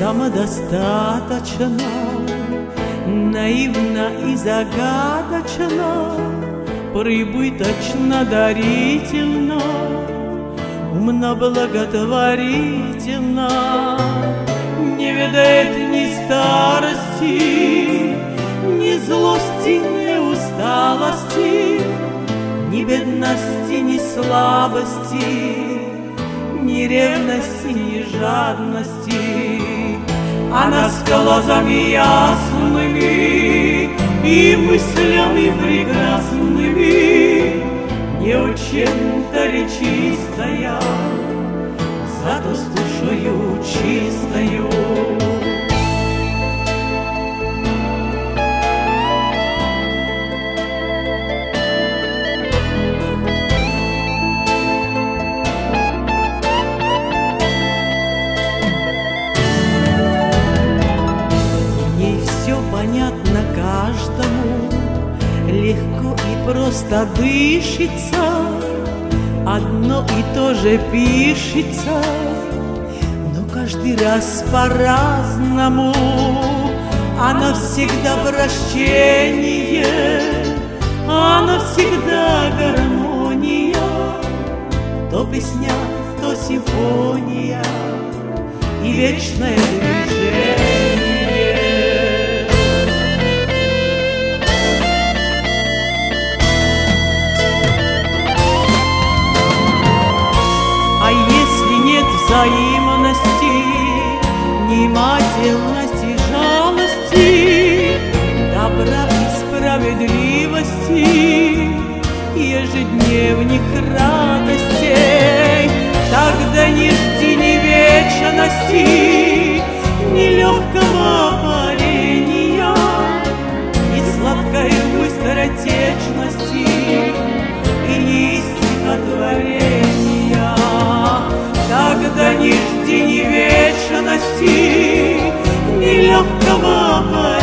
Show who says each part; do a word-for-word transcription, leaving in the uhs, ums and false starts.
Speaker 1: самодостаточно, наивно и загадочно, прибыточно, дарительно, умно, благотворительно, не ведает ни старости, ни злости, ни усталости, ни бедности, ни слабости, ни ревности, ни жадности. Она с глазами ясными и мыслями прекрасными, не очень-то речистая, зато с душою чистою. Понятно каждому, легко и просто дышится, одно и то же пишется, но каждый раз по-разному. Она всегда прощение, она всегда гармония, то песня, то симфония и вечное движение. Взаимности, внимательности, жалости, добра и справедливости, ежедневных радостей, тогда ни жди ни вечности, ни легкого парения, ни сладкой быстротечности, и ни стихотворения. Тогда ни жди ни вечности, ни легкого парения,